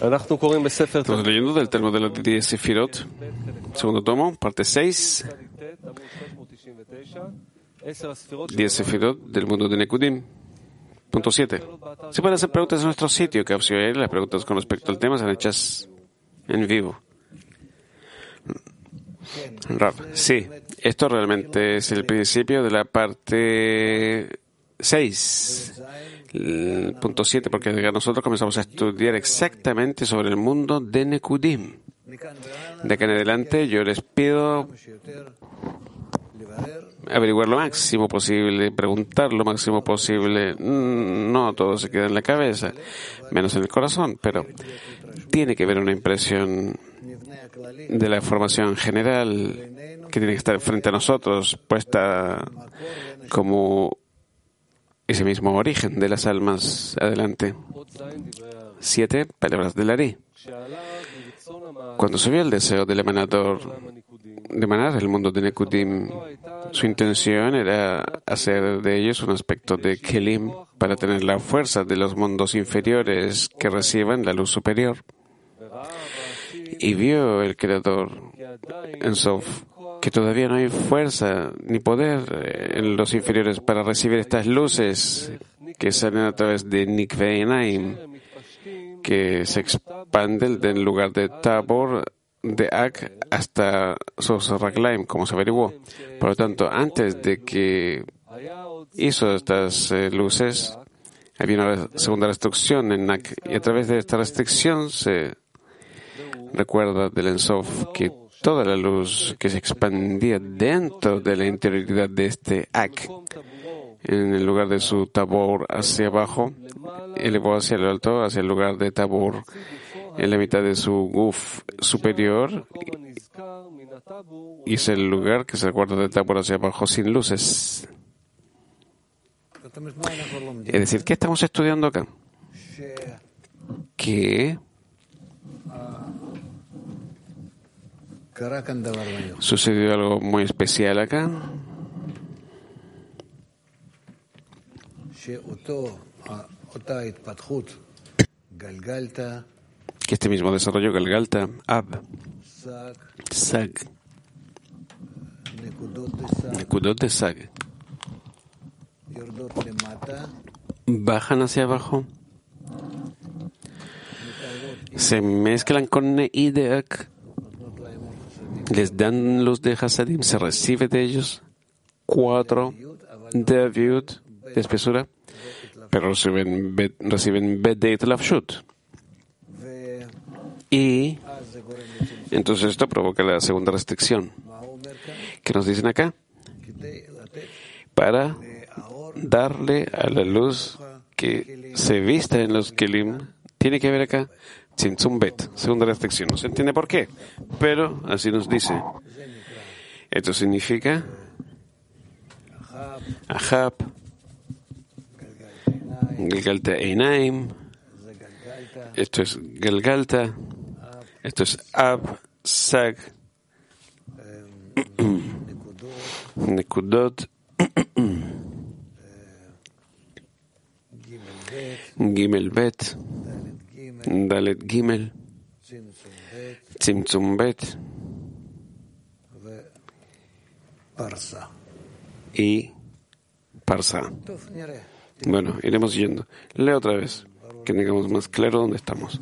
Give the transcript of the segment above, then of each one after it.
Estamos leyendo del Talmud de los 10 Sefirot, segundo tomo, parte 6. 10 Sefirot del mundo de Nekudim. Punto 7. Se pueden hacer preguntas en nuestro sitio, Capsio. Las preguntas con respecto al tema son hechas en vivo. Rav, sí, esto realmente es el principio de la parte 6. El punto 7, porque nosotros comenzamos a estudiar exactamente sobre el mundo de Nekudim. De acá en adelante yo les pido averiguar lo máximo posible, preguntar lo máximo posible. No todo se queda en la cabeza, menos en el corazón, pero tiene que haber una impresión de la formación general que tiene que estar frente a nosotros, puesta como ese mismo origen de las almas. Adelante. 7 palabras del Ari. Cuando subió el deseo del emanador de emanar el mundo de Nekudim, su intención era hacer de ellos un aspecto de Kelim para tener la fuerza de los mundos inferiores que reciban la luz superior. Y vio el Creador en Sof que todavía no hay fuerza ni poder en los inferiores para recibir estas luces que salen a través de Nikvei Enaim, que se expanden del lugar de Tabor, de Ak, hasta Sos Raglaim, como se averiguó. Por lo tanto, antes de que hizo estas luces, había una segunda restricción en Ak, y a través de esta restricción se recuerda del Ensof que toda la luz que se expandía dentro de la interioridad de este Ak, en el lugar de su Tabor hacia abajo, elevó hacia el alto, hacia el lugar de Tabor, en la mitad de su Guf superior, y es el lugar que se recuerda de Tabor hacia abajo sin luces. Es decir, ¿qué estamos estudiando acá? Que sucedió algo muy especial acá. Que este mismo desarrollo Galgalta, Ab, Sag, Nekudot de Sag, bajan hacia abajo, se mezclan con Nei de Ak, les dan luz de Hasadim, se recibe de ellos 4 de Aviud, de espesura, pero reciben Bet de Itlafshut. Y entonces esto provoca la segunda restricción. ¿Qué nos dicen acá? Para darle a la luz que se vista en los Kelim, tiene que haber acá Tzimtzum Bet, segunda restricción. No se entiende por qué, pero así nos dice. Esto significa Ahab, Galgalta Einaim, esto es Galgalta, esto es Ab, Sag, Nekudot, Gimel Bet, Dalet Gimel, Tzimtzum Bet y Parsa. Bueno, iremos yendo. Leo otra vez, que tengamos más claro dónde estamos.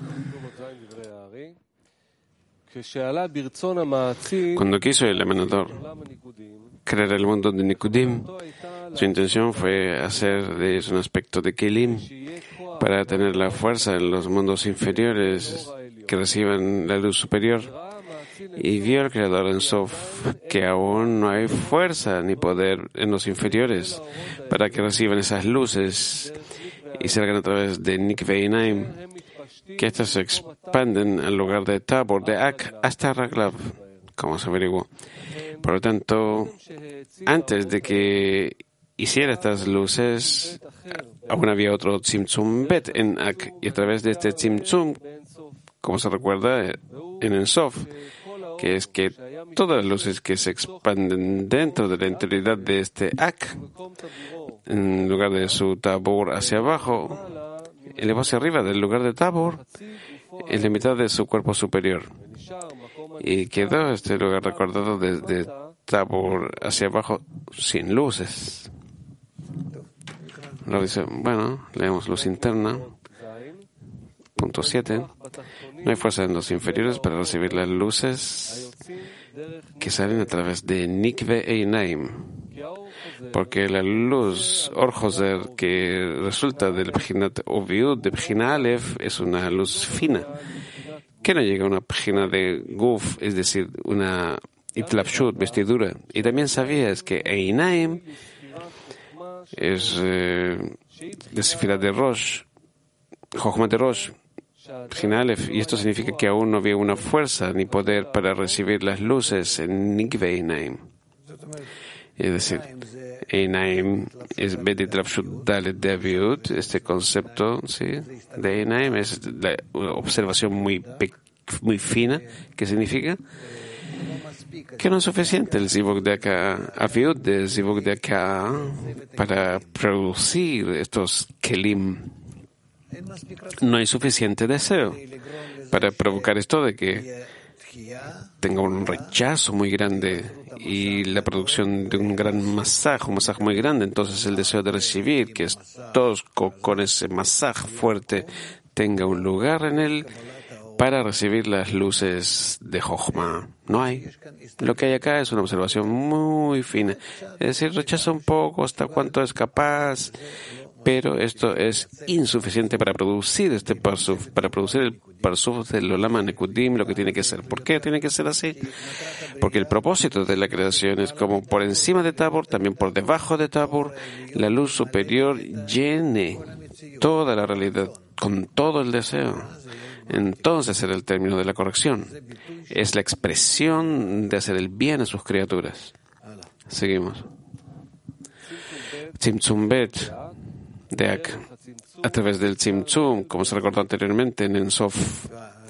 Cuando quiso el emanador crear el mundo de Nekudim, su intención fue hacer de eso un aspecto de Kelim para tener la fuerza en los mundos inferiores que reciban la luz superior. Y vio el Creador en Sof que aún no hay fuerza ni poder en los inferiores para que reciban esas luces y salgan a través de Nikvei Enaim, que éstas se expanden al lugar de Tabor, de Ak, hasta Raglav, como se averiguó. Por lo tanto, antes de que hiciera estas luces, aún había otro Tzimtzum Bet en Ak, y a través de este Tzimtzum, como se recuerda en Ensof, que es que todas las luces que se expanden dentro de la interioridad de este Ak, en lugar de su Tabor hacia abajo, elevó hacia arriba del lugar de Tabor, en la mitad de su cuerpo superior. Y quedó este lugar recordado desde Tabor hacia abajo sin luces. Luego dice, bueno, leemos luz interna. Punto 7. No hay fuerza en los inferiores para recibir las luces que salen a través de Nikve Einaim. Porque la luz Orjoser que resulta del Pejinat Oviud de Pejina Aleph es una luz fina que no llega a una Pejina de Guf, es decir, una Itlapshut, vestidura. Y también sabías que Einaim es de Sefirah de Rosh, Jochma de Rosh, Pejina Aleph, y esto significa que aún no había una fuerza ni poder para recibir las luces en Nikve Einaim. Es decir, Einaim es Bedit Rapshut Dalet de Aviut, este concepto, ¿sí?, de Einaim es la observación muy fina, que significa que no es suficiente el Zivuk de acá, Aviut de Zivuk de acá, para producir estos Kelim. No hay suficiente deseo para provocar esto de que tenga un rechazo muy grande y la producción de un gran masaj, un masaj muy grande. Entonces el deseo de recibir, que es tosco con ese masaj fuerte, tenga un lugar en él para recibir las luces de Jochma. No hay. Lo que hay acá es una observación muy fina. Es decir, rechaza un poco hasta cuánto es capaz, pero esto es insuficiente para producir este parsuf, para producir el parsuf del Olam Nekudim, lo que tiene que ser. ¿Por qué tiene que ser así? Porque el propósito de la creación es como por encima de Tabor, también por debajo de Tabor, la luz superior llene toda la realidad con todo el deseo. Entonces será el término de la corrección. Es la expresión de hacer el bien a sus criaturas. Seguimos. Tzimtzum Bet de Ak, a través del Tzimtzum, como se recordó anteriormente en el Sof.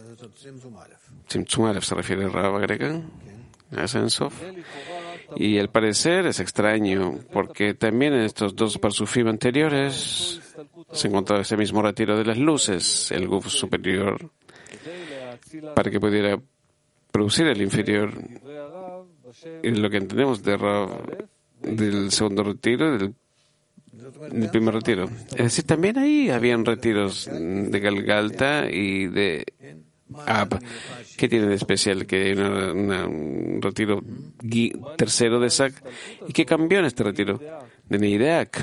Tzimtzum Aleph se refiere a Raba Grega, a ese en Sof. Y al parecer es extraño, porque también en estos dos parsufim anteriores se encontraba ese mismo retiro de las luces, el Guf superior, para que pudiera producir el inferior. Y lo que entendemos de Rab, del segundo retiro, del primer retiro. Es decir, también ahí habían retiros de Galgalta y de Ab. ¿Qué tiene de especial? Que hay un retiro tercero de Sak. ¿Y qué cambió en este retiro? De Neideak,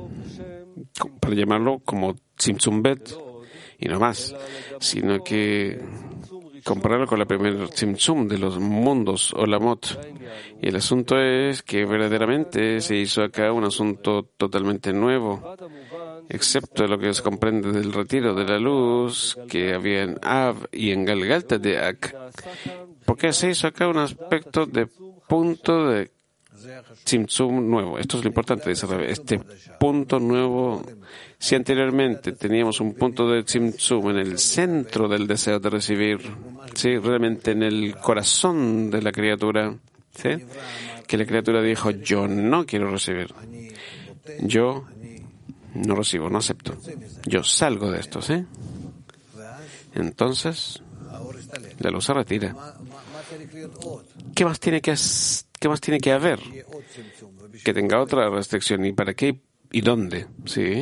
para llamarlo como Tzimtzum Bet, y no más, sino que compararlo con la primera Tzimtzum de los mundos, Olamot. Y el asunto es que verdaderamente se hizo acá un asunto totalmente nuevo, excepto lo que se comprende del retiro de la luz que había en Av y en Galgalta de Ak. Porque se hizo acá un aspecto de punto de Tzimtzum nuevo. Esto es lo importante de este punto nuevo. Si anteriormente teníamos un punto de Tzimtzum en el centro del deseo de recibir, sí, realmente en el corazón de la criatura, ¿sí?, que la criatura dijo, yo no quiero recibir, yo no recibo, no acepto, yo salgo de esto, ¿sí? Entonces la luz se retira. ¿Qué más tiene que haber? Que tenga otra restricción. ¿Y para qué? ¿Y dónde? ¿Sí?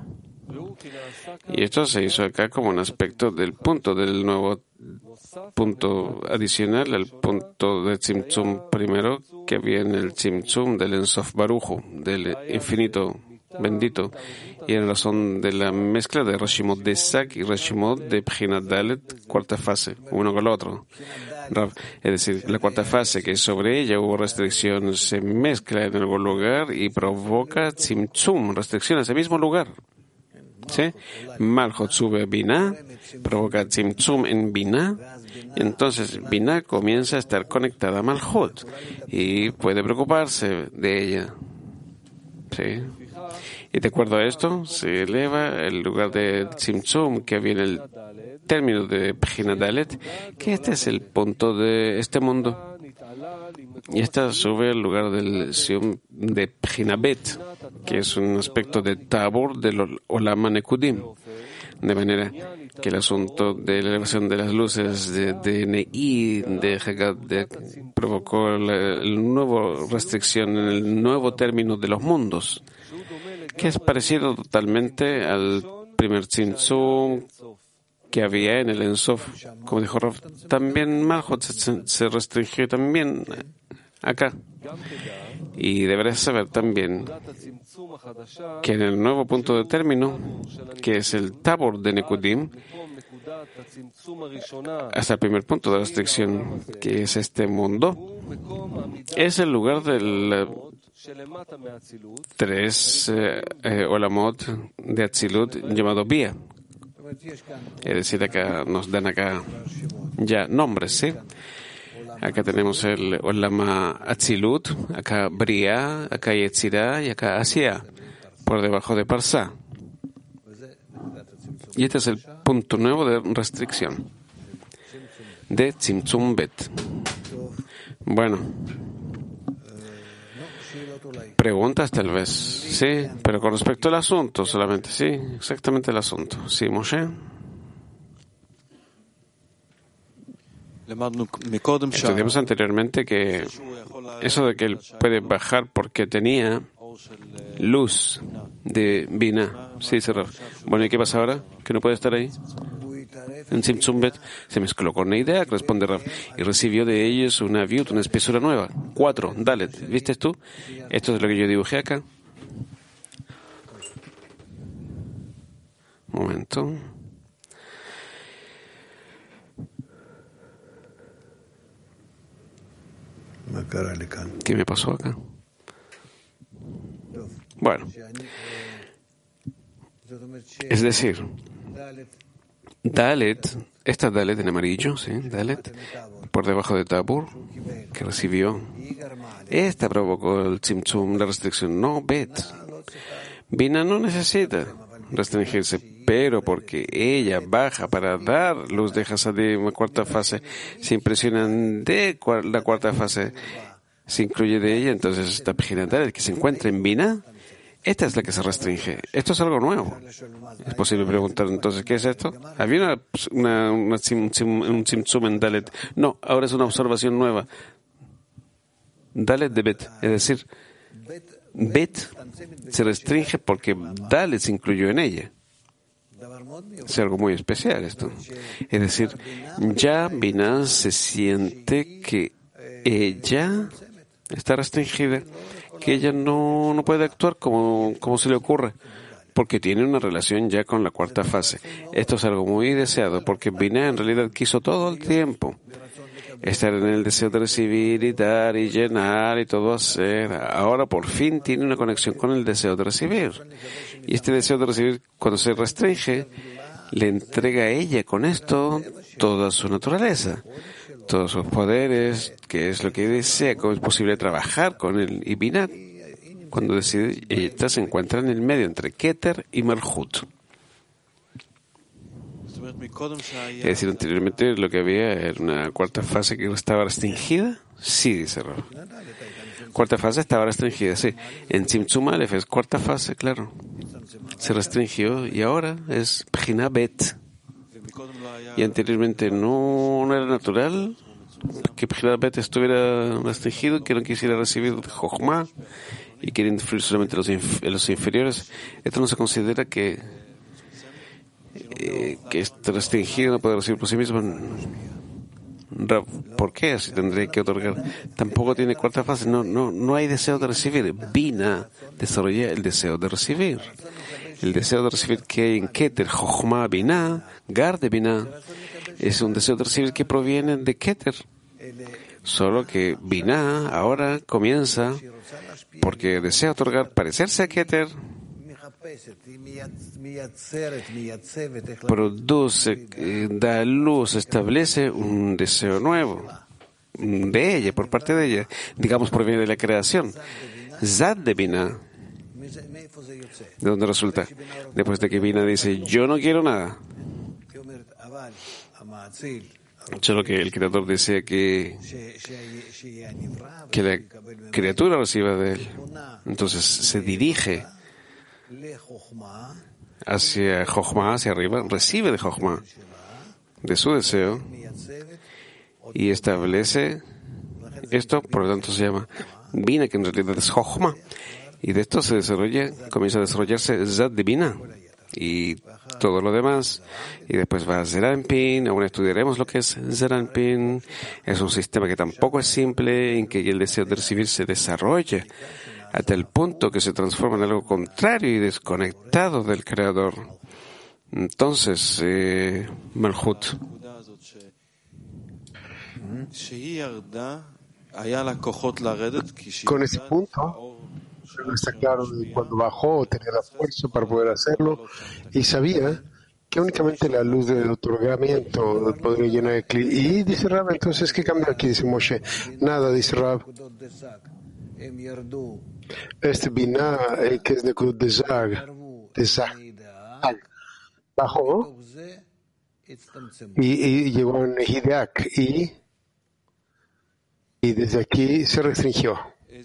Y esto se hizo acá como un aspecto del punto, del nuevo punto adicional al punto de Tzimtzum primero que había en el Tzimtzum del Ensof Barujo, del infinito bendito, y en razón de la mezcla de Reshimot de Sak y Reshimot de Pejinat Dalet, cuarta fase, uno con el otro. Es decir, la cuarta fase, que sobre ella hubo restricción, se mezcla en algún lugar y provoca Tzimtzum, restricción en ese mismo lugar. ¿Sí? Malchut sube Binah, provoca Tzimtzum en Binah, entonces Binah comienza a estar conectada a Malchut y puede preocuparse de ella. ¿Sí? Y de acuerdo a esto, se eleva el lugar de Tzimtzum que había en el término de Pejinat Dalet, que este es el punto de este mundo. Y esta sube al lugar del Sium de Pejinat Bet, que es un aspecto de Tabor del Olam Nekudim. De manera que el asunto de la elevación de las luces de Ne'i, de Hagad, provocó la nueva restricción en el nuevo término de los mundos, que es parecido totalmente al primer Tzimtzum que había en el Ein Sof. Como dijo Rav, también Malchut se restringió también acá. Y deberás saber también que en el nuevo punto de término, que es el Tabor de Nekudim, hasta el primer punto de restricción, que es este mundo, es el lugar del tres Olamot de Atzilut llamado Bia. Es decir, acá nos dan acá ya nombres, ¿sí? Acá tenemos el Olama Atzilut, acá Bria, acá Yetzirah y acá Asia, por debajo de Parsá. Y este es el punto nuevo de restricción de Tzimtzum Bet. Bueno, preguntas tal vez, sí, pero con respecto al asunto solamente, sí, exactamente el asunto. Sí, Moshe. Estudiamos anteriormente que eso de que él puede bajar porque tenía luz de Bina. Sí, cerrado. Bueno, ¿y qué pasa ahora? ¿Que no puede estar ahí? En Tzimtzum Bet se mezcló con una idea, responde Rav, y recibió de ellos una viut, una espesura nueva. 4, Dalet. ¿Viste tú? Esto es lo que yo dibujé acá. Un momento. ¿Qué me pasó acá? Bueno, es decir, Dalet, esta Dalet en amarillo, ¿sí? Dalet, por debajo de Tabur, que recibió. Esta provocó el Tzimtzum, la restricción. No, Bet. Bina no necesita restringirse, pero porque ella baja para dar luz de Hasadim, una cuarta fase, se impresionan de la cuarta fase, se incluye de ella, entonces esta página Dalet que se encuentra en Bina, esta es la que se restringe. Esto es algo nuevo. Es posible preguntar entonces, ¿qué es esto? Había un Tzimtzum en Dalet. No, ahora es una observación nueva. Dalet de Bet, es decir, Bet se restringe porque Dalet se incluyó en ella. Es algo muy especial esto. Es decir, ya Binah se siente que ella está restringida, que ella no puede actuar como se le ocurre, porque tiene una relación ya con la cuarta fase. Esto es algo muy deseado, porque Binah en realidad quiso todo el tiempo estar en el deseo de recibir y dar y llenar y todo hacer. Ahora por fin tiene una conexión con el deseo de recibir. Y este deseo de recibir, cuando se restringe, le entrega a ella con esto toda su naturaleza, todos sus poderes, que es lo que desea, cómo es posible trabajar con él. Y Binah, cuando decide, ella se encuentra en el medio entre Keter y Malchut. Es decir, anteriormente lo que había era una cuarta fase que estaba restringida. Sí, dice Rav. Cuarta fase estaba restringida, sí. En Tzimtzum Aleph es cuarta fase, claro. Se restringió y ahora es Pejina Bet. Y anteriormente no era natural que Pejina Bet estuviera restringido, que no quisiera recibir Jochma y quiere influir solamente en los inferiores. Esto no se considera que está restringido, no puede recibir por sí mismo. ¿Por qué? Así tendría que otorgar. Tampoco tiene cuarta fase. No hay deseo de recibir. Bina desarrolla el deseo de recibir. El deseo de recibir que hay en Keter, Jochma, Bina, Gar de Bina, es un deseo de recibir que proviene de Keter. Solo que Bina ahora comienza porque desea otorgar, parecerse a Keter, produce, da luz, establece un deseo nuevo de ella, por parte de ella, digamos, proviene de la creación. Zad de Bina, ¿de dónde resulta? Después de que Bina dice, yo no quiero nada. Solo que el creador desea que la criatura reciba de él. Entonces se dirige hacia Jochma, hacia arriba, recibe de Jochma, de su deseo, y establece esto, por lo tanto se llama Bina, que en realidad es Jochma, y de esto comienza a desarrollarse Zat Divina, y todo lo demás, y después va a Zeranpin. Aún estudiaremos lo que es Zeranpin. Es un sistema que tampoco es simple, en que el deseo de recibir se desarrolla hasta el punto que se transforma en algo contrario y desconectado del Creador. Entonces, Malhut. Con ese punto, está claro que cuando bajó tenía la fuerza para poder hacerlo y sabía que únicamente la luz del otorgamiento podría llenar el clima. Y dice Rab, entonces, ¿qué cambia aquí? Dice Moshe. Nada, dice Rab. Este Binah, que es de Kudut de Zag, bajó y llegó a Nehidak y desde aquí se restringió.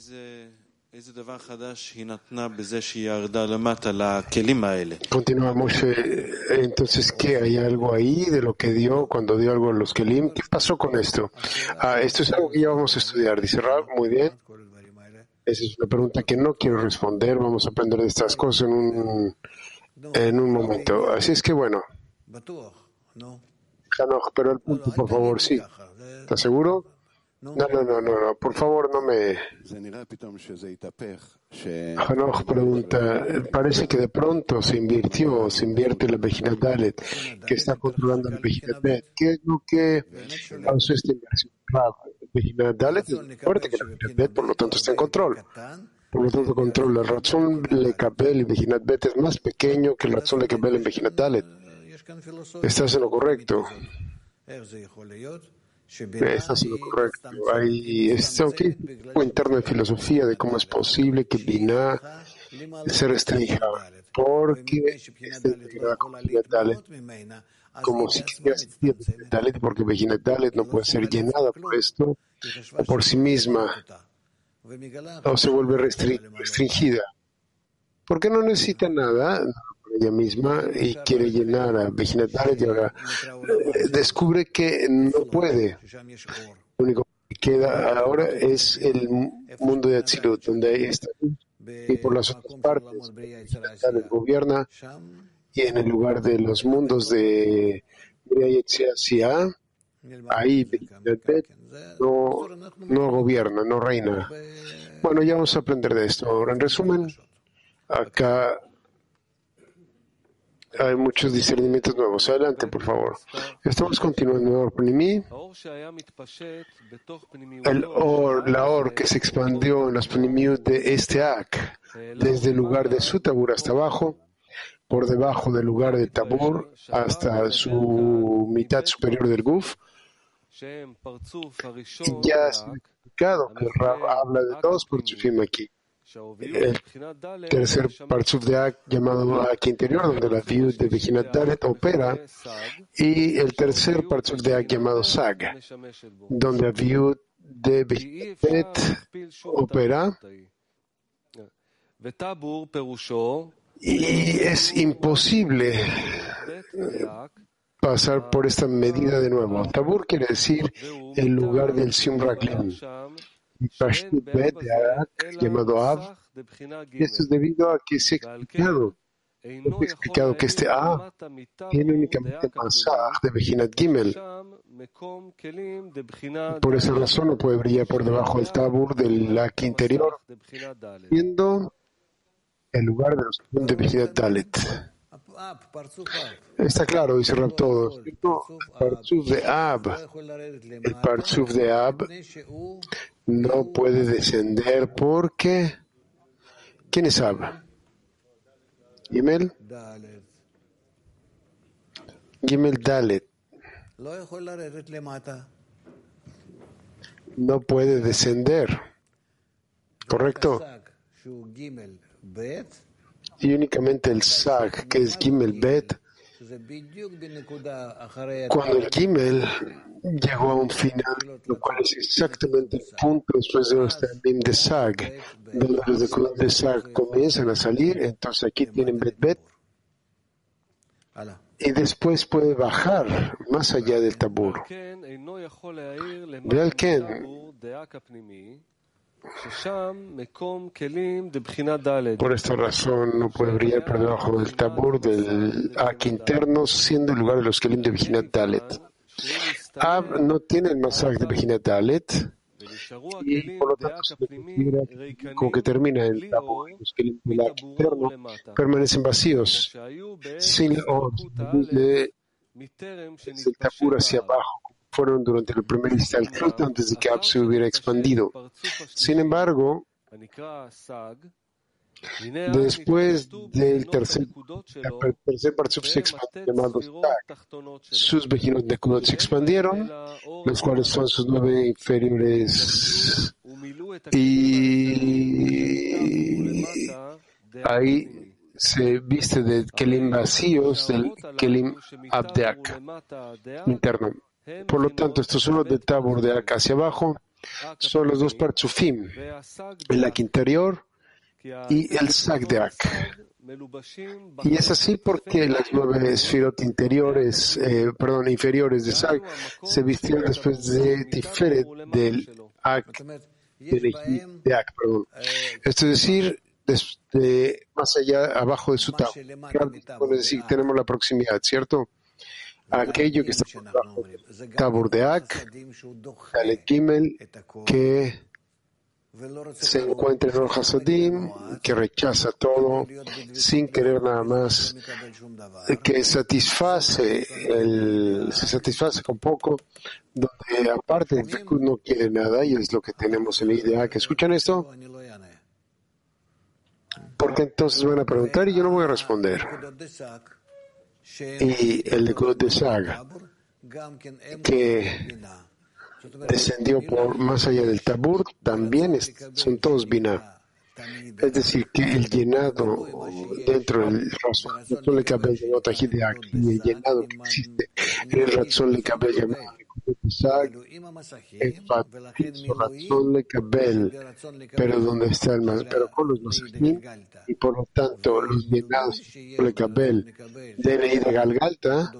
Continuamos. Entonces, ¿qué? ¿Hay algo ahí de lo que dio cuando dio algo a los Kelim? ¿Qué pasó con esto? Esto es algo que ya vamos a estudiar. Dice Rab, muy bien. Esa es una pregunta que no quiero responder. Vamos a aprender de estas cosas en un momento. Así es que bueno. Hanoch, pero el punto, por favor, sí. ¿Estás seguro? No, por favor, no me... Hanoch pregunta, parece que de pronto se invierte la Bejinat Dalet, que está controlando la Bejinat Bet. ¿Qué es lo que causó esta inversión? Claro, la Bejinat Dalet es más fuerte que la Bejinat Bet, por lo tanto está en control. Por lo tanto, controla. El Ratzon Lekabel y Bejinat Bet es más pequeño que el Ratzon Lekabel en Bejinat Dalet. Estás en lo correcto. Estás en lo correcto. Hay un interno de filosofía de cómo es posible que Binah se restrinja, porque está integrada con Bejinat Dalet, como si quisiera sentir Bejinat Dalet, porque Bejinat Dalet no puede ser llenada por esto o por sí misma, o se vuelve restringida, porque no necesita nada por ella misma y quiere llenar a Bejinat Dalet y ahora descubre que no puede. Lo único que queda ahora es el mundo de Atzilut, donde hay esta luz, y por las otras partes Bejinat Dalet gobierna, y en el lugar de los mundos de Bria Yetziah, ahí Bejinat Bet no gobierna, no reina. Bueno, ya vamos a aprender de esto. Ahora, en resumen, acá hay muchos discernimientos nuevos. Adelante, por favor. Estamos continuando en Or Pnimi. La Or que se expandió en los Pnimiut de este Ak, desde el lugar de su Tabur hasta abajo, por debajo del lugar de Tabur hasta su mitad superior del Guf. Y ya se ha explicado que Rab habla de dos Partzufim aquí. El tercer Partzuf de Ak, llamado Ak interior, donde la Viud de Bejinat Dalet opera, y el tercer Partzuf de Ak, llamado Sag, donde la Viud de Bejinat Bet opera. Y es imposible pasar por esta medida de nuevo. Tabur quiere decir el lugar del Sium Raklim. Y Pashtut Bet de Ak, llamado Av, y esto es debido a que se ha explicado que este A tiene únicamente Masach de Bejinat Gimel. Por esa razón no puede brillar por debajo del Tabur del Ak interior, siendo el lugar de los de Bejinat Dalet. Está claro, dice Rab todos. El Partzuf de Ab no puede descender porque... ¿Quién es Ab? Gimel. Gimel Dalet. No puede descender. ¿Correcto? Y únicamente el Sag, que es Gimel Bet, cuando el Gimel llegó a un final, lo cual es exactamente el punto después de los Tamim de Sag, donde los de Sag comienzan a salir, entonces aquí tienen Bet Bet, y después puede bajar más allá del tabur. Vean que por esta razón no puede brillar por debajo del tabur del Ak interno, siendo el lugar de los kelim de Bejinat Dalet. Ab no tiene el masaj de Bejinat Dalet y por lo tanto se le considera como que termina en el tabur. Los kelim del Ak interno permanecen vacíos, sin desde el tabur hacia abajo. Fueron durante el primer instante antes de que Ab se hubiera expandido. Sin embargo, después del tercer parzuf se expandió, llamado Sag, sus Bejinot Nekudot se expandieron, los cuales son sus 9 inferiores, y ahí se viste de kelim vacíos del kelim abdeak interno. Por lo tanto, estos son los de tabur de Ak hacia abajo, son los dos parzufim, el Ak interior y el Sag de Ak. Y es así porque las 9 esfirot inferiores de Sag se vistieron después de Tiferet del Ak, de Ak, perdón. Esto es decir, desde más allá, abajo de su tabur. Es decir, tenemos la proximidad, ¿cierto? Aquello que está por debajo del tabur de Ak, Dalet Gimel, que se encuentra en Or Hasadim, que rechaza todo sin querer nada más, que se satisface con poco, donde aparte el Fikud no quiere nada, y es lo que tenemos en la idea. ¿Que escuchan esto? Porque entonces van a preguntar y yo no voy a responder. Y el Nekudot de Sag, que descendió por más allá del tabur, también son todos binah. Es decir, que el llenado dentro del razón le cabel de Notají de Ak, y el llenado que existe en el razón le cabel llamado Sag, razón le cabel, pero donde está el más, pero con los masajim, y por lo tanto los llenados le cabel de Nei de Galgalta,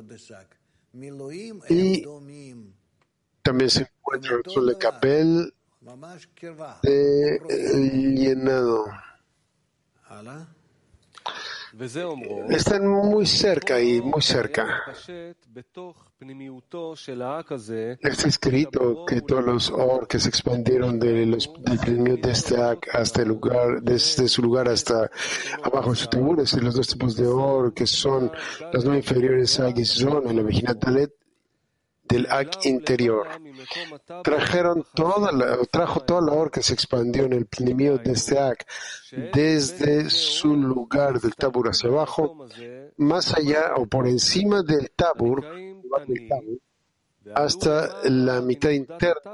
y también se encuentra el razón le cabel de llenado. Están muy cerca y muy cerca. Está escrito que todos los or que se expandieron del plenimiento de este Ak hasta el lugar, desde su lugar hasta abajo de su tabur, es decir, los dos tipos de or que son las no inferiores Ak y Zon en la Bejinat Dalet del Ak interior. Trajo toda la or que se expandió en el plenimio de este Ak desde su lugar del tabur hacia abajo, más allá o por encima del tabur, hasta la mitad interna.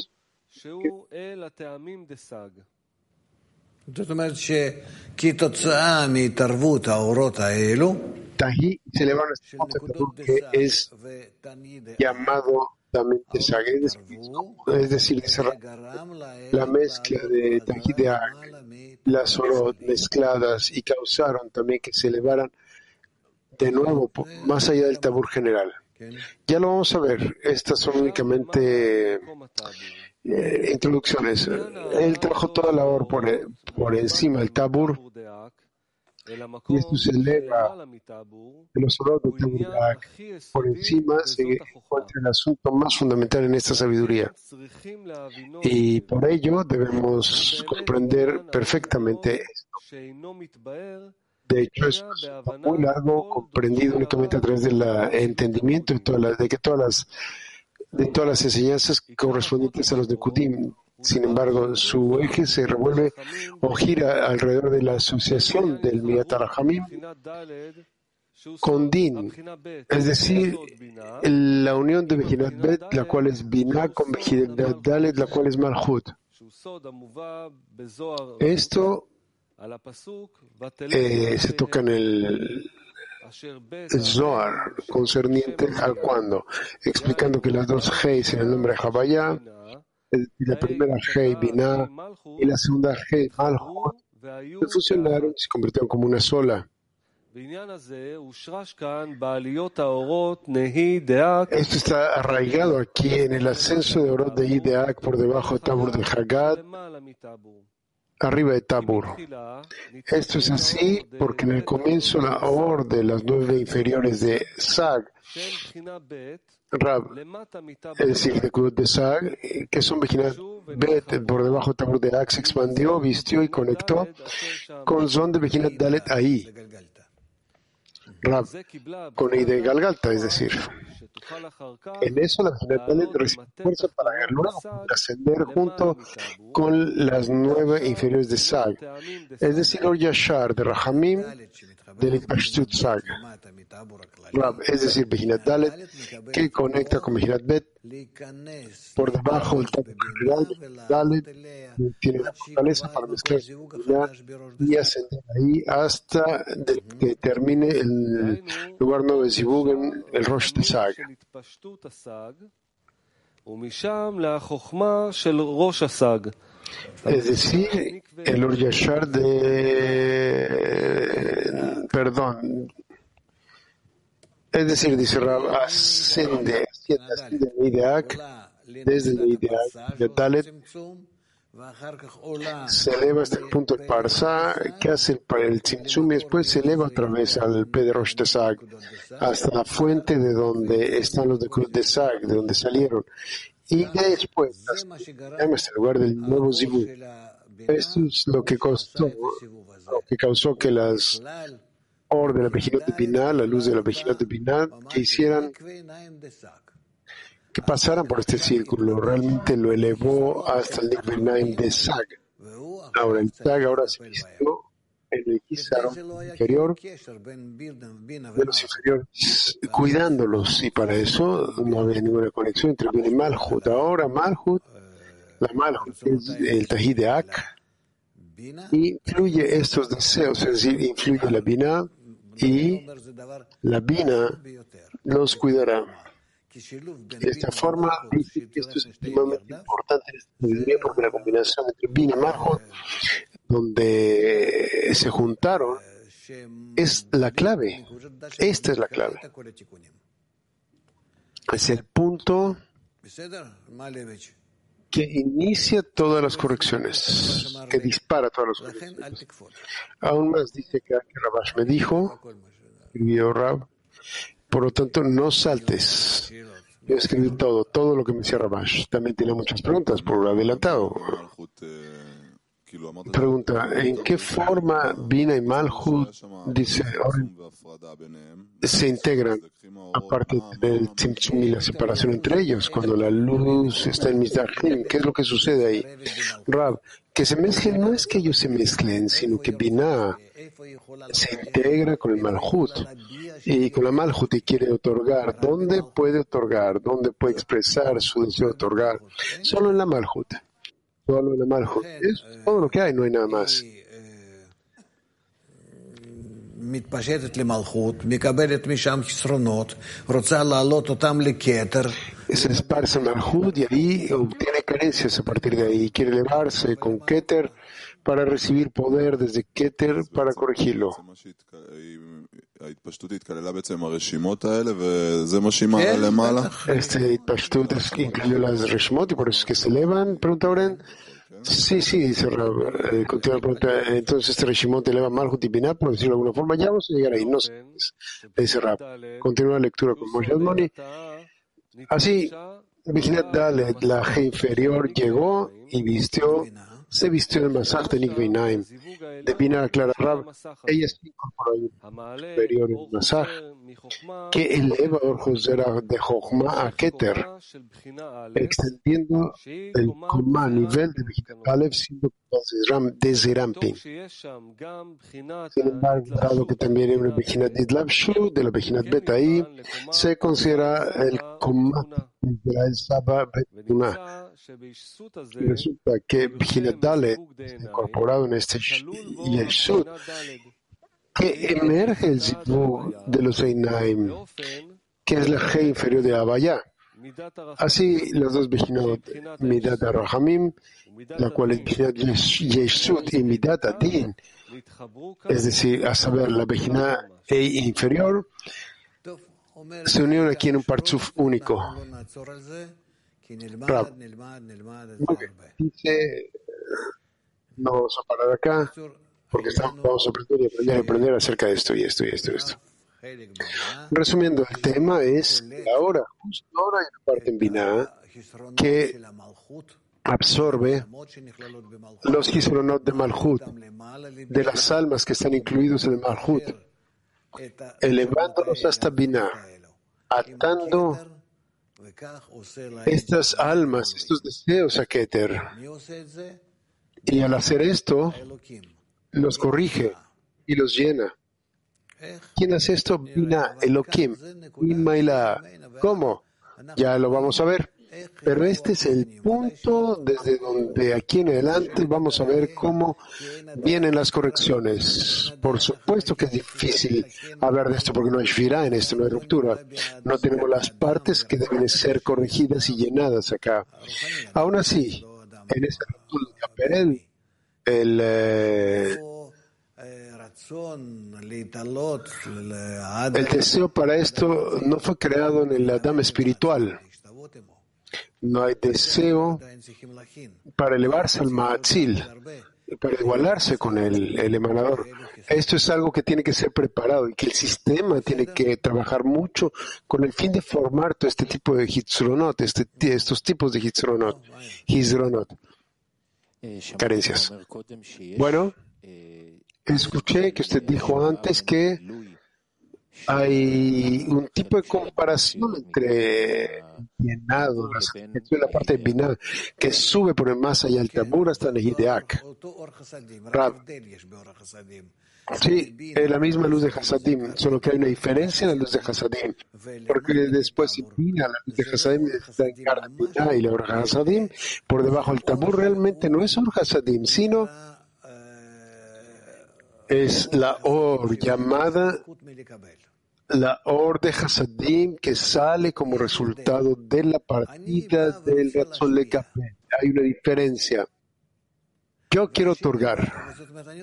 Tají se eleva a que es llamado también de Sag, es decir, la mezcla de Tají de Ak, las orot mezcladas, y causaron también que se elevaran de nuevo más allá del tabur general. Ya lo vamos a ver, estas son únicamente introducciones. Él trajo toda la or por encima del tabur, y esto se eleva de los orot del tabur de Ak. Por encima se encuentra el asunto más fundamental en esta sabiduría, y por ello debemos comprender perfectamente esto. De hecho, es muy largo, comprendido únicamente a través del entendimiento de todas las enseñanzas correspondientes a los Nekudim. Sin embargo, su eje se revuelve o gira alrededor de la asociación del Miyat HaRachamim con Din, es decir, la unión de Bejinat Bet, la cual es Binah, con Bejinat Dalet, la cual es Malchut. Esto se toca en el Zohar, concerniente al cuando, explicando que las dos Heis en el nombre de Havaya, la primera Hei Binah y la segunda Hei Malchut, se fusionaron y se convirtieron como una sola. Esto está arraigado aquí en el ascenso de Orot de Ideak por debajo de Tabur de Haggad, arriba de Tabur. Esto es así porque en el comienzo la Or de las 9 inferiores de Sag, Rab, es decir, de Kudot de Sag, que son Bejinat Bet, por debajo de Tabur de Ak, se expandió, vistió y conectó con Zon de Bejinat Dalet ahí. Rab, con I de Galgalta, es decir. En eso la Bejinat Dalet recibe fuerza para luego ascender junto con las 9 inferiores de Sag, es decir, Or Yashar de Rahamim del Itpashtut Sag. Rab, es decir, Bejinat Dalet, que conecta con Bejinat Bet por debajo del Tabur general de Dalet, tiene la fortaleza para mezclarse y ascender ahí hasta que termine el lugar 9 de Zivug en el Rosh de Sag. Es decir, el Or Yashar es decir, dice Rab, asciende de Ideak, desde Ideak, de Dalet, se eleva hasta el punto del Parsa, que hace el Tzimtzum, y después se eleva otra vez al P de Rosh de Sag, hasta la fuente de donde están los de Kudot de Sag, de donde salieron. Y después, hasta el lugar del nuevo Zivug. Esto es lo que causó que las Or de la Bejinot de Binah, la luz de la Bejinot de Binah, que pasaran por este círculo, realmente lo elevó hasta el Nikbenaim de Sag. Ahora, el Sag ahora se vistió en el Kisaron inferior de los inferiores, cuidándolos, y para eso no había ninguna conexión entre Bin y Malhut. Ahora Malhut, la Malhut es el Tahid de Ak, influye estos deseos, es decir, influye la Binah, y la Binah los cuidará. De esta forma, dice que esto es extremadamente importante en esta sabiduría, porque la combinación entre Binah y Malhut, donde se juntaron, es la clave. Esta es la clave. Es el punto que inicia todas las correcciones, que dispara todas las correcciones. Aún más dice que Rabash me dijo, escribió Rab, por lo tanto no saltes. Yo escribí todo lo que me decía Rabash. También tiene muchas preguntas por adelantado. Pregunta, ¿en qué forma Binah y Malhut, dice, se integran aparte del Tzimtzum y la separación entre ellos? Cuando la luz está en Mizdachim, ¿qué es lo que sucede ahí? Rab, que se mezclen, no es que ellos se mezclen, sino que Binah se integra con el Malhut, y con la Malhut y quiere otorgar. ¿Dónde puede otorgar? ¿Dónde puede expresar su deseo de otorgar? Solo en la Malhut. Solo en la Malhut. Es todo lo que hay, no hay nada más. Se esparce en Malhut y ahí obtiene carencias a partir de ahí. Quiere elevarse con Keter para recibir poder desde Keter para corregirlo. Este Itpashtut incluyó las Reshimot y por eso es que se elevan. Pregunta Oren. Sí, dice Rab. Continúa la pregunta. Entonces este Reshimot eleva Malhut y Binah, por decirlo de alguna forma. Ya vamos a llegar ahí. No sé. Dice Rab. Continúa la lectura con Moshe Admoni. Así, Bejinat Dalet, la G inferior, llegó y se vistió en el Masaj de Nikbeinaim. De Binah aclara Rab, ella se incorporó al inferior en el Masaj, que eleva ojos de Jochma a Keter, extendiendo el Koma a nivel de Bejinat Aleph, siendo desde Rampin. Sin embargo, dado que también hay una Bejinat Idlavshu, de la Bejinat Bet ahí, se considera el Koma de la Saba Betuna. Y resulta que Bejinat Dalet está incorporado en este Yeshut, que emerge el Zivug de los Einaim, que es la G inferior de Abaya, Así, los dos Bejinot, Midat HaRachamim, la cual es Bejinat Yeshut y Midat Adin, es decir, a saber, la Bejina inferior, se unieron aquí en un Partzuf único. Rab, dice, no vamos a parar acá, porque vamos a aprender y aprender y aprender acerca de esto y esto y esto y esto. Resumiendo, el tema es que ahora, justo ahora hay una parte en Binah que absorbe los Hisronot de Malhut, de las almas que están incluidos en el Malhut, elevándolos hasta Binah, atando estas almas, estos deseos a Keter. Y al hacer esto, los corrige y los llena. ¿Quién hace esto? Binah, Elohim, Inmaila. ¿Cómo? Ya lo vamos a ver. Pero este es el punto desde donde aquí en adelante vamos a ver cómo vienen las correcciones. Por supuesto que es difícil hablar de esto porque no hay shvirá en esto, no hay ruptura. No tenemos las partes que deben ser corregidas y llenadas acá. Aún así, en esa ruptura de Caperel, el deseo para esto no fue creado en el Adam espiritual. No hay deseo para elevarse al Ma'atzil, para igualarse con el emanador. Esto es algo que tiene que ser preparado y que el sistema tiene que trabajar mucho con el fin de formar todo este tipo de hitzronot, estos tipos de hitzronot, carencias. Bueno, escuché que usted dijo antes que hay un tipo de comparación entre llenado, la parte de Binah, que sube por el más allá del Tabur hasta Nehideak. Sí, es la misma luz de Hasadim, solo que hay una diferencia en la luz de Hasadim, porque después se Binah, la luz de Hasadim está en cara Binah y la Or Hasadim, por debajo del Tabur realmente no es Or Hasadim, sino es la Or llamada la Or de Hasadim que sale como resultado de la partida del Ratzon Lekapel. Hay una diferencia. Yo quiero otorgar.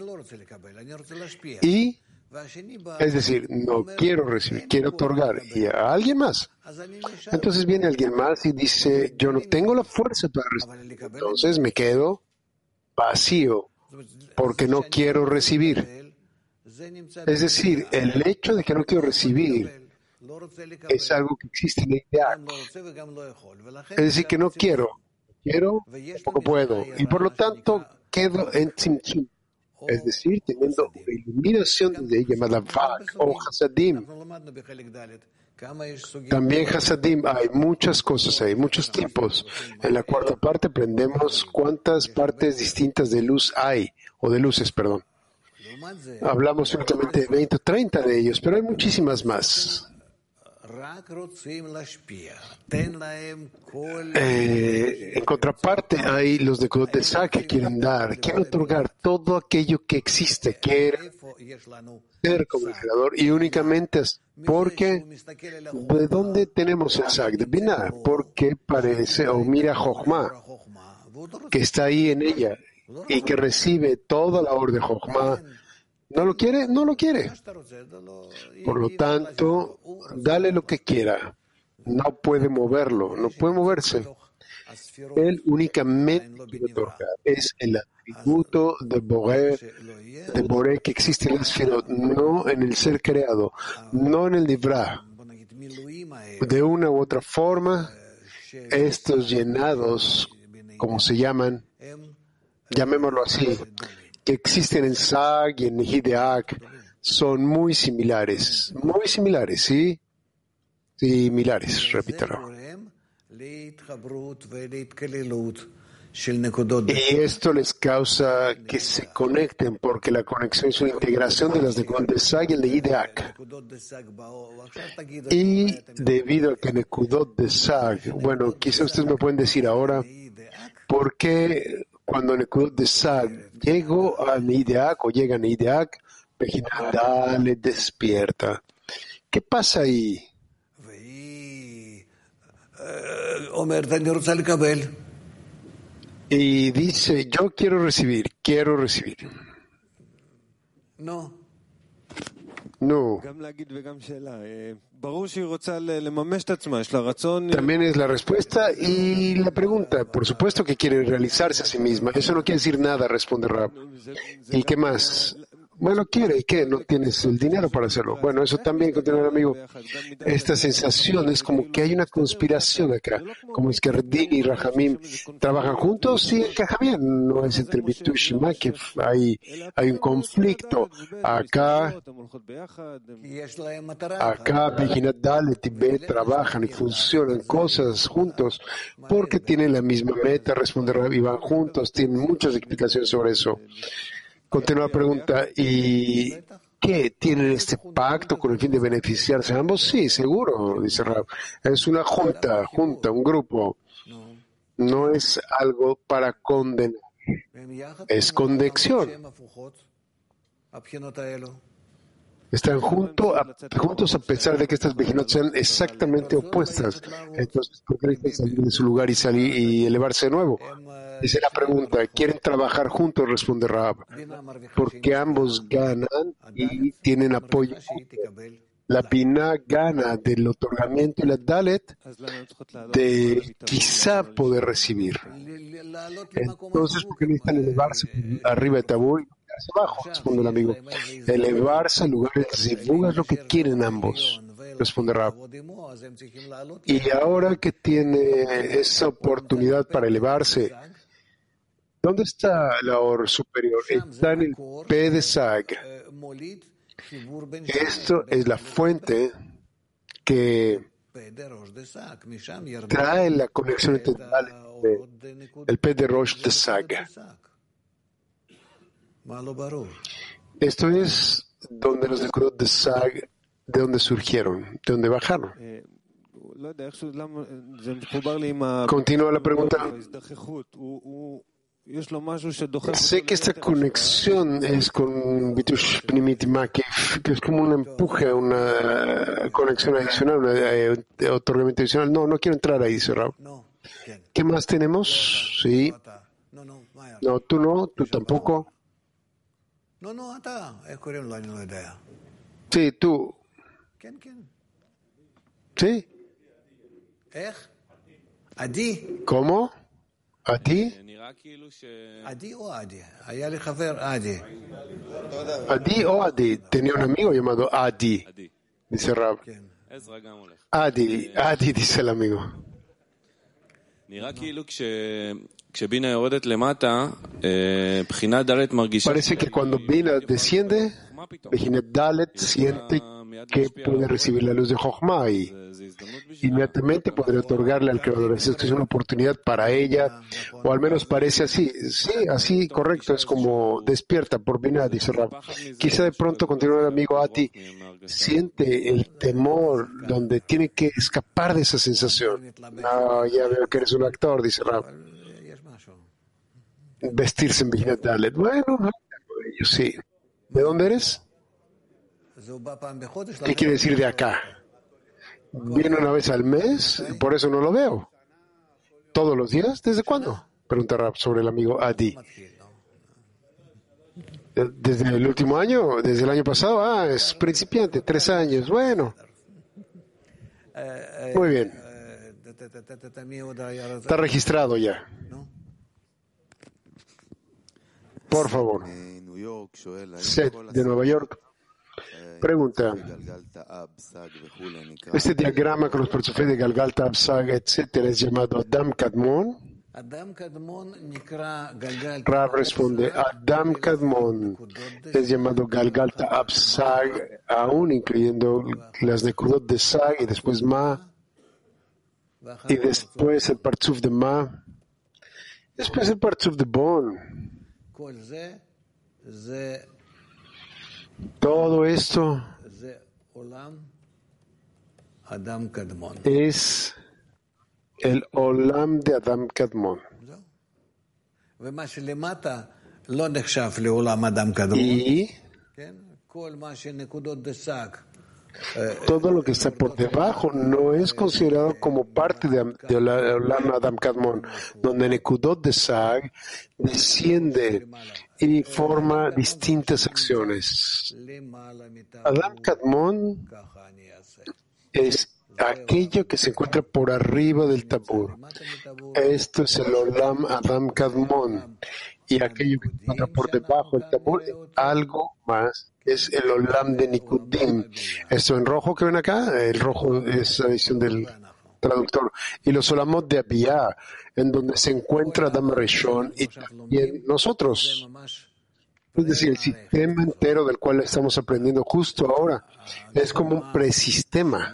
Y, es decir, no quiero recibir, quiero otorgar. Y a alguien más. Entonces viene alguien más y dice, yo no tengo la fuerza para recibir. Entonces me quedo vacío porque no quiero recibir. Es decir, el hecho de que no quiero recibir es algo que existe en el Ideak. Es decir, que no quiero, tampoco puedo. Y por lo tanto, quedo en Tzimtzum. Es decir, teniendo iluminación de llamada Vak o Hasadim. También Hasadim, hay muchas cosas, hay muchos tipos. En la cuarta parte aprendemos cuántas partes distintas de luz hay, o de luces, perdón. Hablamos únicamente de 20 o 30 de ellos, pero hay muchísimas más. En contraparte, hay los de Kodesá que quieren dar, quieren otorgar todo aquello que existe, quieren ser como el Creador y únicamente porque ¿de dónde tenemos el Sag? De Binah, porque parece, o mira Jochma, que está ahí en ella y que recibe toda la orden de Jochma. ¿No lo quiere? No lo quiere. Por lo tanto, dale lo que quiera. No puede moverlo, no puede moverse. Él únicamente quiere otorgar. Es el atributo de Boré que existe en el Sfirot, no en el ser creado, no en el Divrá. De una u otra forma, estos llenados, como se llaman, llamémoslo así, que existen en Sag y en Hideak, son muy similares, ¿sí? Similares, repítalo. Y esto les causa que se conecten, porque la conexión es una integración de las de Sag y el de Hideak. Y debido a que Nekudot de Sag, bueno, quizá ustedes me pueden decir ahora, ¿por qué cuando Nekudot de Sag llego a Nideak o llega a Nideak, Bejinah le despierta? ¿Qué pasa ahí? y dice, yo quiero recibir. No. No. También es la respuesta y la pregunta. Por supuesto que quiere realizarse a sí misma. Eso no quiere decir nada, responde Rab. ¿Y qué más? Bueno, quiere, ¿y qué? No tienes el dinero para hacerlo. Bueno, eso también, continúa el amigo. Esta sensación es como que hay una conspiración acá. Como es que Ardin y Rahamim trabajan juntos, sí encaja bien. No es entre Bitush y Makev. Hay un conflicto. Acá, Bejinat Dalet y Bet trabajan y funcionan cosas juntos porque tienen la misma meta, responde Rab, y van juntos. Tienen muchas explicaciones sobre eso. Continúa la pregunta, ¿y qué? ¿Tienen este pacto con el fin de beneficiarse ambos? Sí, seguro, dice Rab. Es una junta, un grupo. No es algo para condenar. Es condexión. Están juntos a pesar de que estas Bejinot sean exactamente opuestas. Entonces, ¿por qué necesitan salir de su lugar y elevarse de nuevo? Dice la pregunta, ¿quieren trabajar juntos? Responde Rab. Porque ambos ganan y tienen apoyo. La Binah gana del otorgamiento y la Dalet de quizá poder recibir. Entonces, ¿por qué necesitan elevarse arriba de Tabú y quedarse abajo? Responde el amigo. Elevarse al lugar de Zivug es lo que quieren ambos. Responde Rab. Y ahora que tiene esa oportunidad para elevarse, ¿dónde está la Or superior? Está en el P de Sag. Esto es la fuente que trae la conexión entre el P de Rosh de Sag. Esto es donde los Nekurot de Sag, de donde surgieron, de donde bajaron. Continúa la pregunta. Sé que esta conexión es con Bitush Pnimit Makev, que es como un empuje, una conexión adicional, un otorgamiento adicional. No quiero entrar ahí, dice Rab. ¿Qué más tenemos? Sí. No, tú tampoco. Sí, tú. ¿Sí? ¿Cómo? ¿A ti? Adi o Adi. Tenía un amigo llamado Adi, dice Rab. Adi, dice el amigo. Parece que cuando Bina desciende, Bejinat Dalet siente que puede recibir la luz de Jochma y inmediatamente podría otorgarle al Creador. Es una oportunidad para ella, o al menos parece así. Sí, así, correcto, es como despierta por Bina, dice Rab. Quizá de pronto, continúa el amigo Ati, siente el temor donde tiene que escapar de esa sensación. No, ya veo que eres un actor, dice Rab. Vestirse en Bejinat Dalet. Bueno, sí. ¿De dónde eres? ¿Qué quiere decir de acá? ¿Viene una vez al mes? Por eso no lo veo. ¿Todos los días? ¿Desde cuándo? Pregunta Rab sobre el amigo Adi. ¿Desde el último año? ¿Desde el año pasado? Es principiante, 3 años. Bueno. Muy bien. Está registrado ya. Por favor. Seth, de Nueva York, pregunta, ¿este diagrama con los partzufim de Galgalta, Absag, etcétera, es llamado Adam Kadmon? Rab responde, Adam Kadmon es llamado Galgalta Absag, aún incluyendo las Nekudot de Sag y después Ma, y después el partzuf de Ma, después el partzuf de Bon. Todo esto es el Olam de Adam Kadmon. Y Todo lo que está por debajo no es considerado como parte de Olam Adam Kadmon, donde Nekudot de Sag desciende y forma distintas acciones. Adam Kadmon es aquello que se encuentra por arriba del tabur. Esto es el Olam Adam Kadmon. Y aquello que se encuentra por debajo del tabur es algo más. Es el Olam de Nikudim. Esto en rojo que ven acá, el rojo es la edición del traductor. Y los Olamot de Abiyah, en donde se encuentra Adam Rishon y también nosotros. Es decir, el sistema entero del cual estamos aprendiendo justo ahora es como un presistema.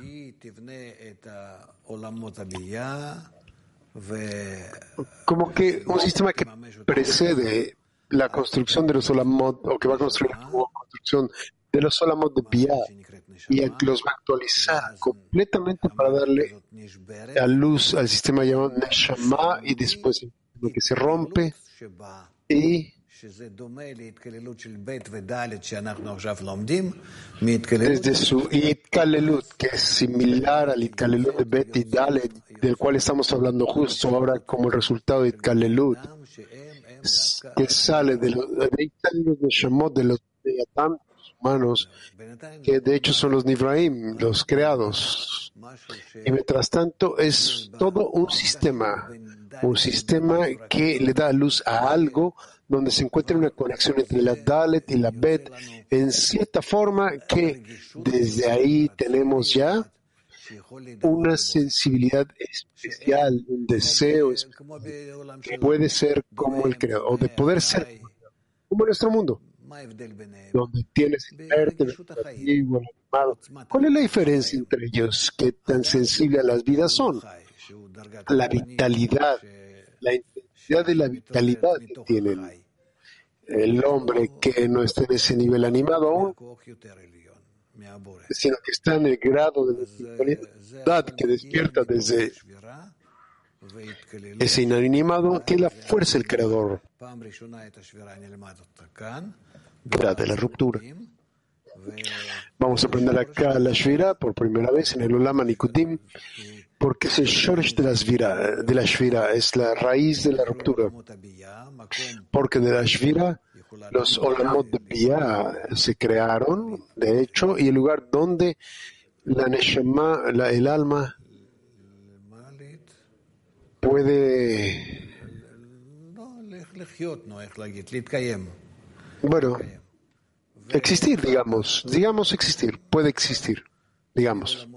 Como que un sistema que precede la construcción de los Olamot, o que va a construir la construcción de los Olamot de Biyah, y los va a actualizar completamente para darle a luz al sistema llamado Neshama, y después lo que se rompe, y desde su Itkalelut, que es similar al Itkalelut de Bet y Dalet, del cual estamos hablando justo ahora como el resultado de Itkalelut, que sale de los Neshamot, de los Adam humanos, que de hecho son los Nivraim, los creados. Y mientras tanto es todo un sistema que le da luz a algo donde se encuentra una conexión entre la Dalet y la Bet, en cierta forma que desde ahí tenemos ya una sensibilidad especial, un deseo especial, que puede ser como el creador, o de poder ser como en nuestro mundo, donde tienes el verde, el negativo, el animado. ¿Cuál es la diferencia entre ellos? ¿Qué tan sensibles a las vidas son? La vitalidad, la intensidad de la vitalidad que tienen. El hombre que no está en ese nivel animado aún, sino que está en el grado de espiritualidad que despierta desde ese inanimado, que es la fuerza del creador, de la ruptura. Vamos a aprender acá la Shvira por primera vez en el Olam Nikudim, porque es el Shoresh de la Shvira, es la raíz de la ruptura. Porque de la Shvira los Olamot de Biyah se crearon, de hecho, y el lugar donde la Neshama, el alma, puede, bueno, existir, digamos existir, puede existir, digamos.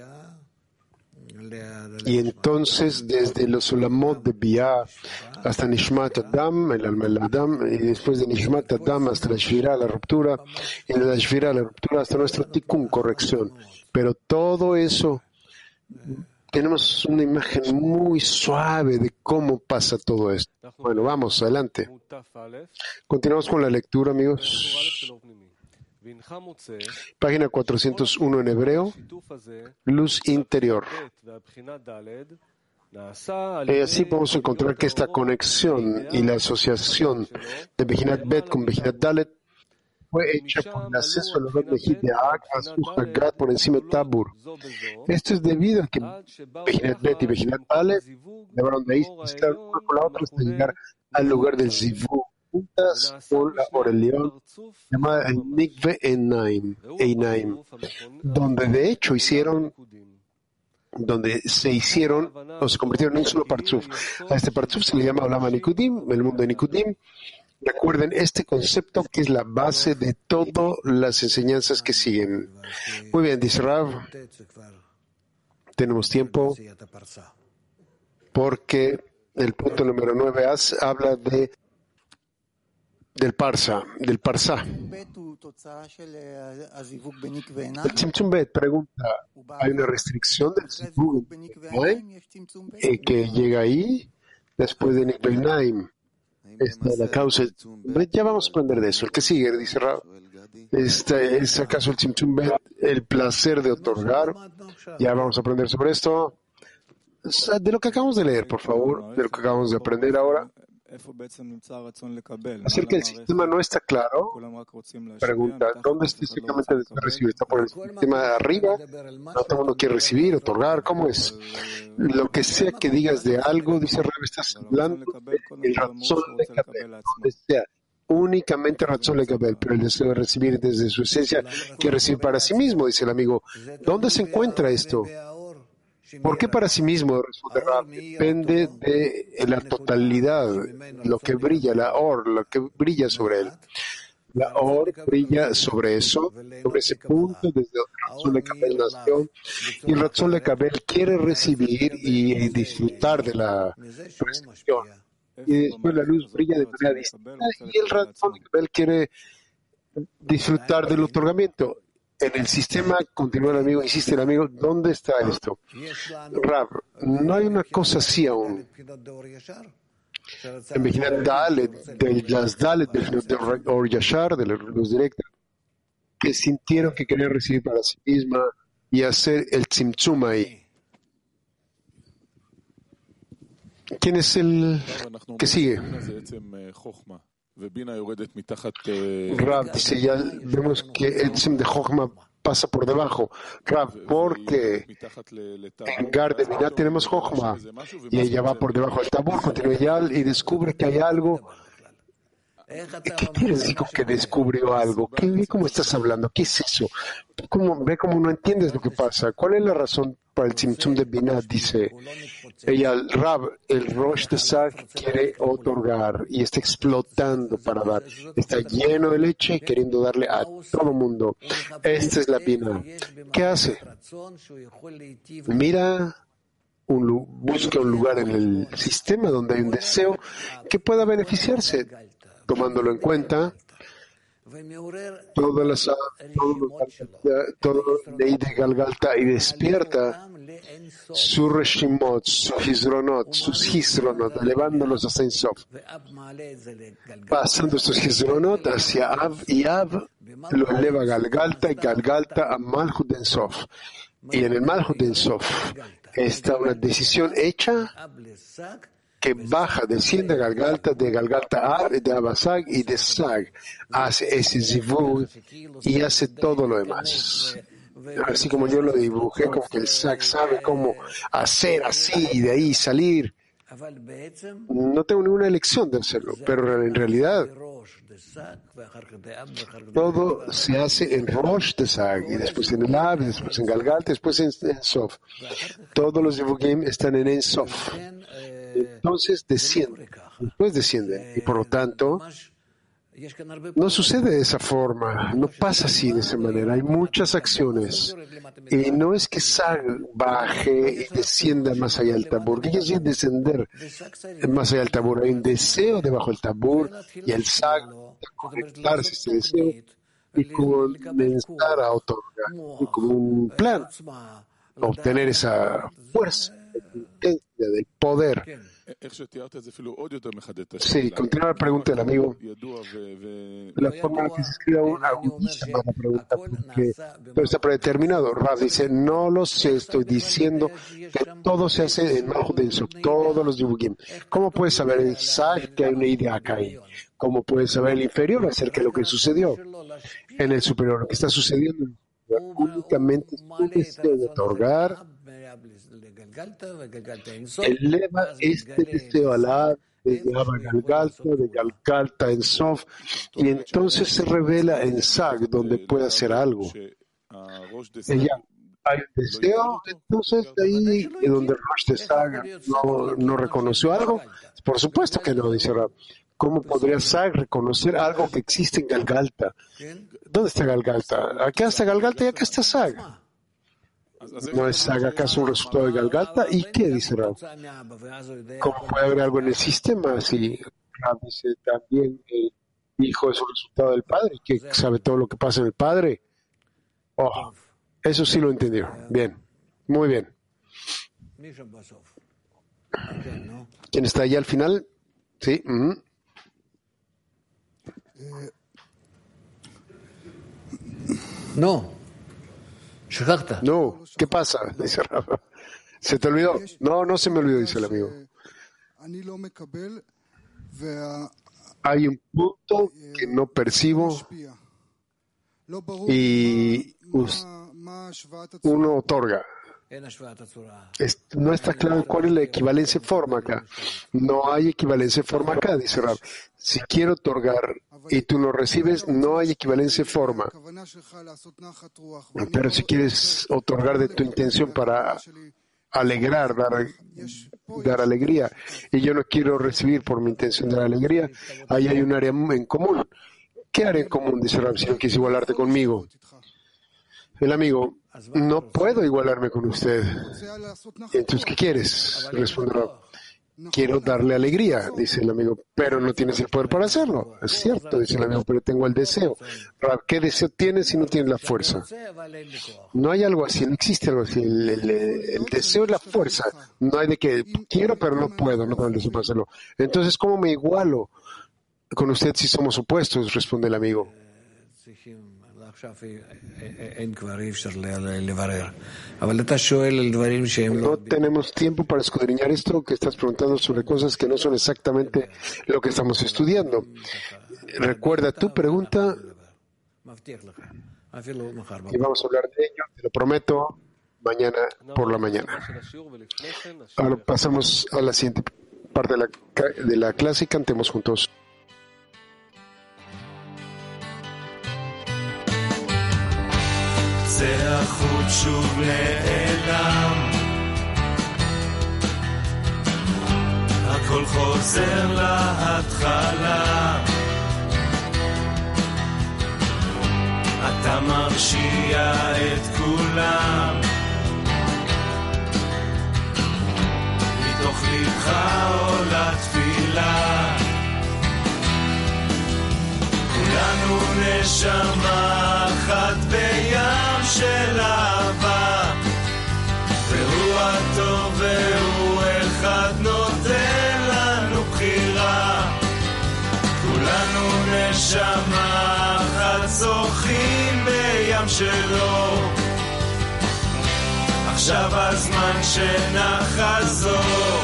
Y entonces, desde los Olamot de Biyah hasta Nishmat Adam, el alma del Adam, y después de Nishmat Adam hasta la Shvira, la ruptura, y de la Shvira, la ruptura, hasta nuestro Tikkun, corrección. Pero todo eso, tenemos una imagen muy suave de cómo pasa todo esto. Bueno, vamos, adelante. Continuamos con la lectura, amigos. Página 401 en hebreo, luz interior. Así podemos encontrar que esta conexión y la asociación de Bejinat Bet con Bejinat Dalet fue hecha por el acceso al lugar de Hideak a su Hagat por encima de Tabur. Esto es debido a que Bejinat Bet y Bejinat Dalet llevaron de ahí mezclar una con la otra hasta llegar al lugar del Zivu, juntas con la Orelión llamada el Mikve Einaim, donde de hecho se hicieron o se convirtieron en un solo Partzuf. A este Partzuf se le llama Olam Nikudim, el mundo de Nikudim. Recuerden este concepto que es la base de todas las enseñanzas que siguen. Muy bien, dice Rav. Tenemos tiempo porque el punto número 9 habla del Parsa. El Tzimtzum Bet pregunta, ¿hay una restricción del Zivug que llega ahí después de Nikve Naim? Esta es la causa. Ya vamos a aprender de eso. El que sigue, dice Rab, ¿es acaso el Tzimtzum Bet el placer de otorgar? Ya vamos a aprender sobre esto. De lo que acabamos de leer, por favor, de lo que acabamos de aprender ahora. Acerca del sistema no está claro. Pregunta, ¿dónde está exactamente el recibir? ¿Está por el sistema de arriba? ¿No todo el mundo quiere recibir, otorgar? ¿Cómo es? Lo que sea que digas de algo, dice Rab, estás hablando del razón de Kabel, donde sea. Únicamente razón de Kabel, pero el deseo de recibir desde su esencia que recibir para sí mismo, dice el amigo. ¿Dónde se encuentra esto? ¿Por qué para sí mismo? Responde Rab, depende de la totalidad, lo que brilla, la or, lo que brilla sobre él. La or brilla sobre eso, sobre ese punto, desde donde Ratzon Lekabel nació, y Ratzon Lekabel quiere recibir y disfrutar de la recepción. Y después la luz brilla de manera distinta, y el Ratzon Lekabel quiere disfrutar del otorgamiento. En el sistema, continúa el amigo, insiste el amigo, ¿dónde está esto? Rab, no hay una cosa así aún. En Bejinat Dalet, de las Dalet, de Or Yashar, de la luz directa, que sintieron que querían recibir para sí misma y hacer el Tzimtzum ahí. ¿Quién es el que sigue? Rab dice, ya vemos que el Tzim de Jochma pasa por debajo. Rab, porque en Gar de Binah tenemos Jochma y ella va por debajo del Tabur, continúa Yal y descubre que hay algo. ¿Qué quieres decir que descubrió algo? ¿Cómo estás hablando? ¿Qué es eso? Ve cómo no entiendes lo que pasa. ¿Cuál es la razón para el Tzimtzum de Binah? Dice ella, Rab, el Rosh de Sag quiere otorgar y está explotando para dar. Está lleno de leche queriendo darle a todo el mundo. Esta es la Binah. ¿Qué hace? Busca un lugar en el sistema donde hay un deseo que pueda beneficiarse. Tomándolo en cuenta, todo ley de Galgalta y despierta su Reshimot, sus Hisronot, elevándolos hasta Ein Sof. Pasando estos Hisronot hacia Av y Av lo eleva a Galgalta y Galgalta a Malchut Ein Sof. Y en el Malchut Ein Sof está una decisión hecha que baja, desciende a Galgalta, de Galgalta a Av, de Abasag y de Sag, hace ese zivug y hace todo lo demás. Así como yo lo dibujé, como que el Sag sabe cómo hacer así y de ahí salir. No tengo ninguna elección de hacerlo, pero en realidad todo se hace en Rosh de Sag, y después en el Av, después en Galgalta, después en Sof. Todos los zivugim están en Ein Sof. Entonces descienden, después descienden, y por lo tanto no sucede de esa forma, no pasa así de esa manera. Hay muchas acciones y no es que Sag baje y descienda más allá del Tabur. ¿Qué quiere decir descender más allá del Tabur? Hay un deseo debajo del Tabur y el Sag conectarse a ese deseo y comenzar a otorgar como un plan, obtener esa fuerza, intensidad del poder. Sí, continúa la pregunta del amigo. La forma en la que se escribe aún agudiza más la pregunta, porque todo está predeterminado. Rav dice, no lo sé, estoy diciendo que todo se hace en Malchut Ein Sof, todos los dibujim. ¿Cómo puedes saber el Sag que hay una idea acá ahí? ¿Cómo puedes saber el inferior acerca de lo que sucedió? En el superior, lo que está sucediendo únicamente es un deseo de otorgar, eleva este deseo a la de Galgalta, de Galgalta en Sof, y entonces se revela en Sag, donde puede hacer algo. Ella, hay un deseo, entonces ahí donde Rosh de Sag no reconoció algo. Por supuesto que no, dice Rab. ¿Cómo podría Sag reconocer algo que existe en Galgalta? ¿Dónde está Galgalta? Acá está Galgalta y acá está Sag. ¿No es Sag acaso un resultado de Galgalta? ¿Y qué dice Rab? ¿Cómo puede haber algo en el sistema si Rab dice también el hijo es un resultado del padre, que sabe todo lo que pasa en el padre? Oh, eso sí lo entendió. Bien, muy bien. ¿Quién está allá al final? Sí. No, ¿qué pasa? Dice Rafa. ¿Se te olvidó? No, no se me olvidó, dice el amigo. hay un punto que no percibo y uno otorga. No está claro cuál es la equivalencia forma acá. No hay equivalencia forma acá, dice Rab. Si quiero otorgar y tú no recibes, no hay equivalencia forma. Pero si quieres otorgar de tu intención para alegrar, dar alegría, y yo no quiero recibir por mi intención de dar alegría, ahí hay un área en común. ¿Qué área en común, dice Rab, si no quieres igualarte conmigo? El amigo, no puedo igualarme con usted. Entonces, ¿qué quieres? Responde Rab. Quiero darle alegría, dice el amigo, pero no tienes el poder para hacerlo. Es cierto, dice el amigo, pero tengo el deseo. Rab, ¿qué deseo tienes si no tienes la fuerza? No hay algo así, no existe algo así. El deseo es la fuerza. No hay de que quiero, pero no puedo, no tengo el deseo para hacerlo. Entonces, ¿cómo me igualo con usted si somos opuestos? Responde el amigo. No tenemos tiempo para escudriñar esto que estás preguntando sobre cosas que no son exactamente lo que estamos estudiando. Recuerda tu pregunta y vamos a hablar de ello, te lo prometo, mañana por la mañana. Ahora pasamos a la siguiente parte de la clase y cantemos juntos. זה החוט שוב נעלם, הכל חוזר להתחלה, אתה מרשיע את כולם, מתוך לבך עולה תפילה, כולנו נשמה אחת בים של אהבה, והוא הטוב והוא אחד נותן לנו בחירה, כולנו נשמה אחת שוחים בים שלו, עכשיו הזמן שנחזור,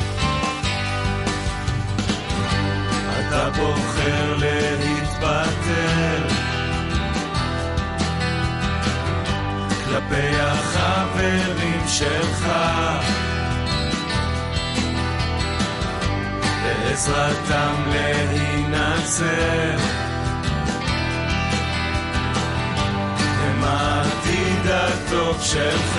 אתה בוחר להתפטר כלפי החברים שלך, בעזרתם להינצר, הם העתיד הטוב שלך,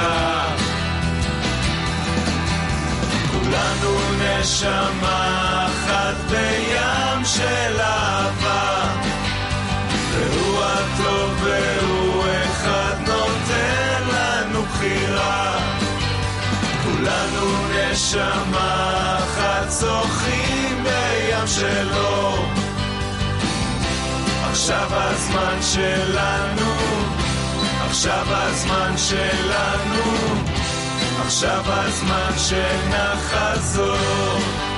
כולנו נשמה אחת בים של אהבה, והוא הטוב והוא אחד נותן לנו בחירה, כולנו נשמה אחת שוחים בים שלו, עכשיו הזמן שלנו, עכשיו הזמן שלנו, עכשיו הזמן שנחזור.